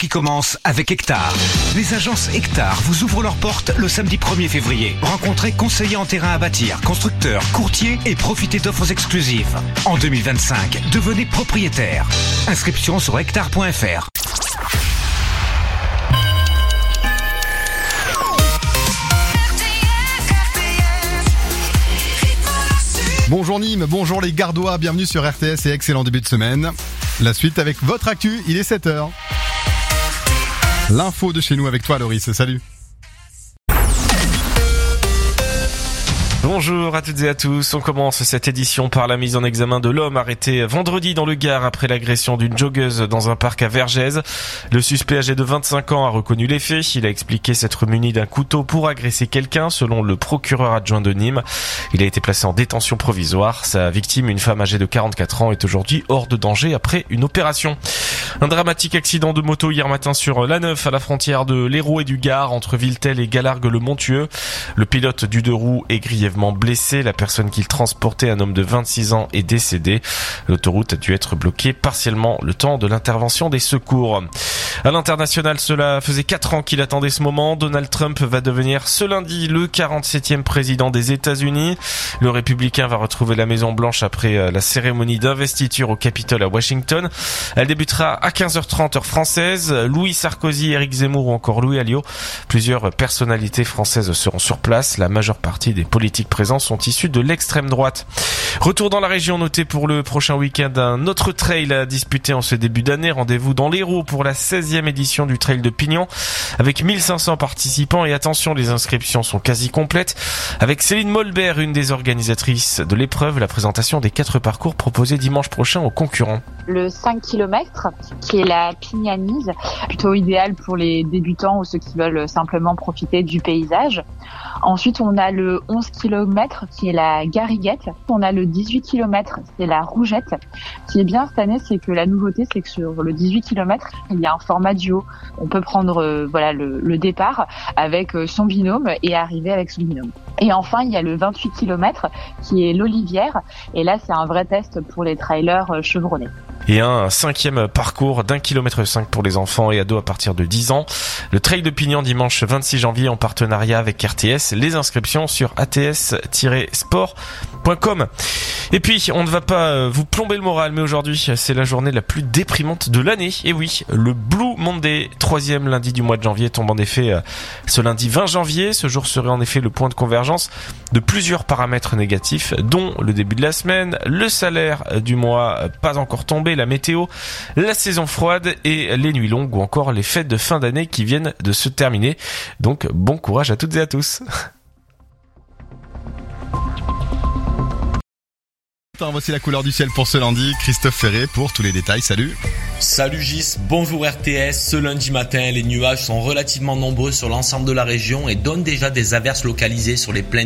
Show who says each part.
Speaker 1: qui commence avec Hectare. Les agences Hectare vous ouvrent leurs portes le samedi 1er février. Rencontrez conseillers en terrain à bâtir, constructeurs, courtiers et profitez d'offres exclusives. En 2025, devenez propriétaire. Inscription sur hectare.fr.
Speaker 2: Bonjour Nîmes, bonjour les Gardois, bienvenue sur RTS et excellent début de semaine. La suite avec votre actu, il est 7h. L'info de chez nous avec toi Loris, salut.
Speaker 3: Bonjour à toutes et à tous, on commence cette édition par la mise en examen de l'homme arrêté vendredi dans le Gard après l'agression d'une joggeuse dans un parc à Vergès. Le suspect âgé de 25 ans a reconnu les faits, il a expliqué s'être muni d'un couteau pour agresser quelqu'un selon le procureur adjoint de Nîmes. Il a été placé en détention provisoire, sa victime, une femme âgée de 44 ans, est aujourd'hui hors de danger après une opération. Un dramatique accident de moto hier matin sur l'A9 à la frontière de l'Hérault et du Gard entre Villetel et Galargues-le-Montueux. Le pilote du deux roues est grièvement blessé. La personne qu'il transportait, un homme de 26 ans, est décédé. L'autoroute a dû être bloquée partiellement le temps de l'intervention des secours. À l'international, cela faisait 4 ans qu'il attendait ce moment. Donald Trump va devenir ce lundi le 47e président des États-Unis. Le républicain va retrouver la Maison Blanche après la cérémonie d'investiture au Capitole à Washington. Elle débutera à 15h30 heure française. Louis Sarkozy, Éric Zemmour ou encore Louis Alliot. Plusieurs personnalités françaises seront sur place. La majeure partie des politiques présents sont issus de l'extrême droite. Retour dans la région noté pour le prochain week-end. Un autre trail à disputer en ce début d'année. Rendez-vous dans l'Hérault pour la 16e édition du trail de Pignon avec 1500 participants et attention, les inscriptions sont quasi complètes. Avec Céline Molbert, une des organisatrices de l'épreuve, la présentation des 4 parcours proposés dimanche prochain aux concurrents.
Speaker 4: Le 5 km qui est la Pignanise, plutôt idéal pour les débutants ou ceux qui veulent simplement profiter du paysage. Ensuite, on a le 11 km qui est la Gariguette. On a le 18 km, c'est la Rougette. Ce qui est bien cette année, c'est que la nouveauté, c'est que sur le 18 km, il y a un format duo. On peut prendre le départ avec son binôme et arriver avec son binôme. Et enfin, il y a le 28 km qui est l'Olivière. Et là, c'est un vrai test pour les trailers chevronnés.
Speaker 3: Et un 5e parcours d'1,5 km pour les enfants et ados à partir de 10 ans. Le trail de Pignon dimanche 26 janvier en partenariat avec RTS. Les inscriptions sur ats-sport.com. Et puis, on ne va pas vous plomber le moral, mais aujourd'hui, c'est la journée la plus déprimante de l'année. Et oui, le Blue Monday, 3e lundi du mois de janvier, tombe en effet ce lundi 20 janvier. Ce jour serait en effet le point de convergence de plusieurs paramètres négatifs, dont le début de la semaine, le salaire du mois pas encore tombé, la météo, la saison froide et les nuits longues ou encore les fêtes de fin d'année qui viennent de se terminer. Donc, bon courage à toutes et à tous.
Speaker 2: Voici la couleur du ciel pour ce lundi. Christophe Ferré pour tous les détails. Salut.
Speaker 5: Salut Gis, bonjour RTS. Ce lundi matin, les nuages sont relativement nombreux sur l'ensemble de la région et donnent déjà des averses localisées sur les plaines